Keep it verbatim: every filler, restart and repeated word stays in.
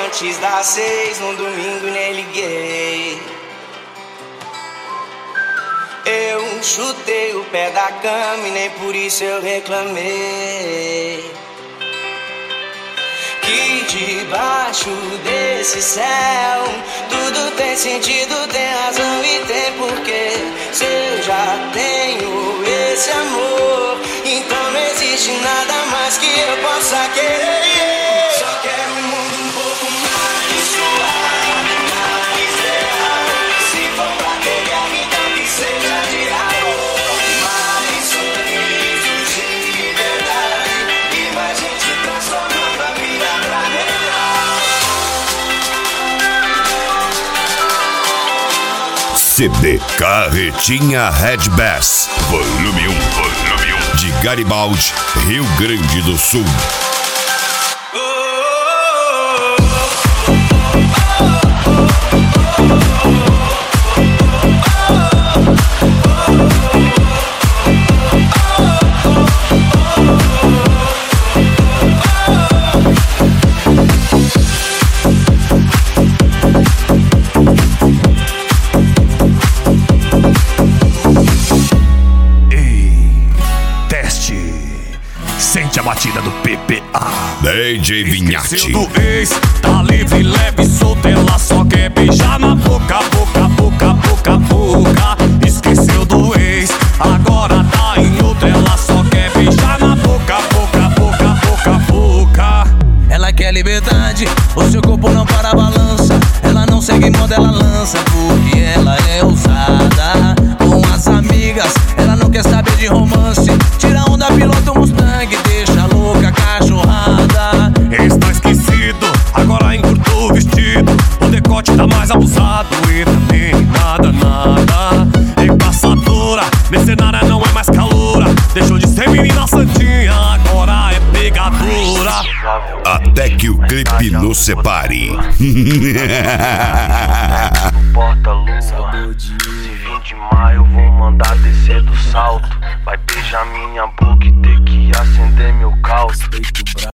antes das seis, no domingo nem liguei. Eu chutei o pé da cama e nem por isso eu reclamei. Que debaixo desse céu tudo tem sentido, tem razão e tem porquê. Se eu já tenho esse amor, então não existe nada mais que eu possa querer. Só quero um mundo um pouco mais suave, mais real. Se for pra ter guerra, então que seja de amor. Mais sorrisos de liberdade e mais gente transformando a vida pra melhor. C D Carretinha Red Bass, volume um, volume um, de Garibaldi, Rio Grande do Sul. Sente a batida do P P A. D J Vinhati. Esqueceu do ex, tá livre, leve, solta, ela só quer beijar na boca, boca, boca, boca, boca. Esqueceu do ex, agora tá em outra, ela só quer beijar na boca, boca, boca, boca, boca. Ela quer liberdade, o seu corpo não para a balança. Ela não segue moda, ela lança, porque ela é ousada. Com as amigas, ela não quer saber de romance. Tira onda, pilota o Mustang, deixa louca a cachorrada. Está esquecido, agora encurtou o vestido. O decote tá mais abusado e também nada, nada. Empassadora, mercenária não é mais caloura. Deixou de ser menina santinha, agora é pegadora. Até que o clipe nos separe. Porta-lua, se vir de maio eu vou mandar descer do salto. Vai beijar minha boca e ter que acender meu calço.